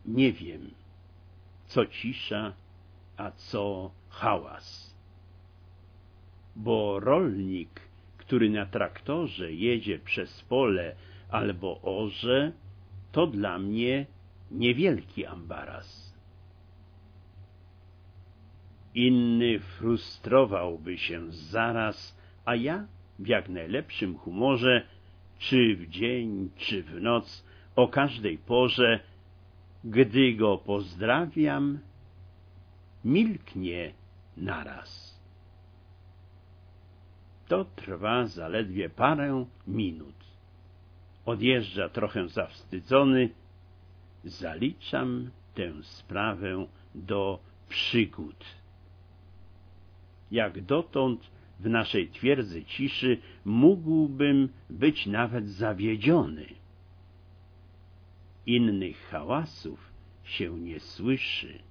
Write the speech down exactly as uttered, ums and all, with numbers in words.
nie wiem, co cisza, a co hałas. Bo rolnik, który na traktorze jedzie przez pole albo orze, to dla mnie niewielki ambaras. Inny frustrowałby się zaraz, a ja w jak najlepszym humorze, czy w dzień, czy w noc, o każdej porze, gdy go pozdrawiam, milknie naraz. To trwa zaledwie parę minut. Odjeżdża trochę zawstydzony. Zaliczam tę sprawę do przygód. Jak dotąd w naszej twierdzy ciszy mógłbym być nawet zawiedziony. Innych hałasów się nie słyszy.